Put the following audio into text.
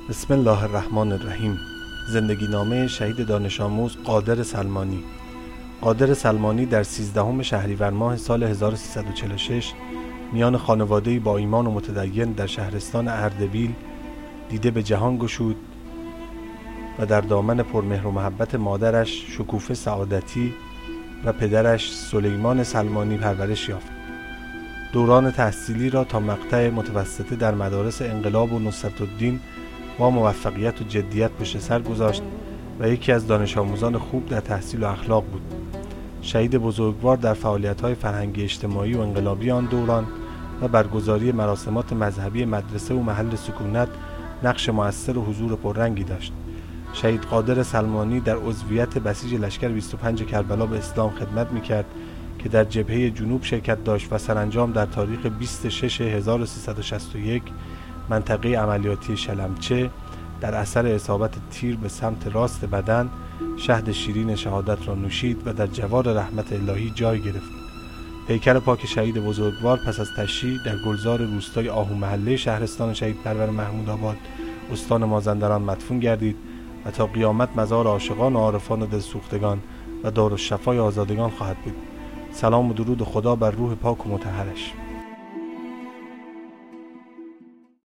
بسم الله الرحمن الرحیم. زندگی نامه شهید دانش آموز قادر سلمانی. قادر سلمانی در 13 شهریور ماه سال 1346 میان خانواده‌ای با ایمان و متدین در شهرستان اردبیل دیده به جهان گشود و در دامن پرمهر و محبت مادرش شکوفه سعادتی و پدرش سلیمان سلمانی پرورش یافت. دوران تحصیلی را تا مقطع متوسطه در مدارس انقلاب و نصرتالدین با موفقیت و جدیت پشت سر گذاشت و یکی از دانش آموزان خوب در تحصیل و اخلاق بود. شهید بزرگوار در فعالیت‌های فرهنگی اجتماعی و انقلابی آن دوران و برگزاری مراسمات مذهبی مدرسه و محل سکونت نقش مؤثر و حضور پررنگی داشت. شهید قادر سلمانی در عضویت بسیج لشکر 25 کربلا به اسلام خدمت می‌کرد که در جبهه جنوب شرکت داشت و سرانجام در تاریخ 26/1361 منطقه عملیاتی شلمچه در اثر اصابت تیر به سمت راست بدن شهد شیرین شهادت را نوشید و در جوار رحمت الهی جای گرفت. پیکر پاک شهید بزرگوار پس از تشییع در گلزار روستای آهو محله شهرستان شهید پرور محمودآباد استان مازندران مدفون گردید و تا قیامت مزار عاشقان و عارفان و دلسوختگان و دارالشفای آزادگان خواهد بود. سلام و درود خدا بر روح پاک و مطهرش.